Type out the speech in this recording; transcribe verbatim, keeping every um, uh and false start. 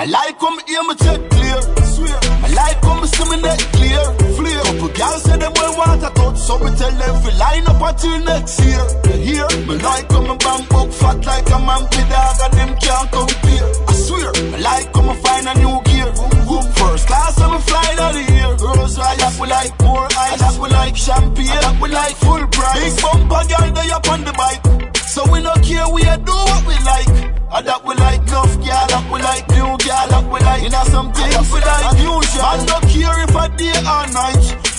My like come hear me check clear. Swear. My like come see me neck clear. Flare. Couple girls say them well want a touch, so me tell them fi line up until next year. You hear? My like come a bang book fat like a monkey dog and them can't compare. I swear. My like come a find a new gear. Boom boom. First class I'm flying out of here. Rose I like we like more ice. I like we like champagne. I like we like full price. Big bumper girl they up on the bike. So we no care, we a do what we like. I that we like enough girl, that we like new girl, that we like. You know some things we like unusual. I don't care if I day or night.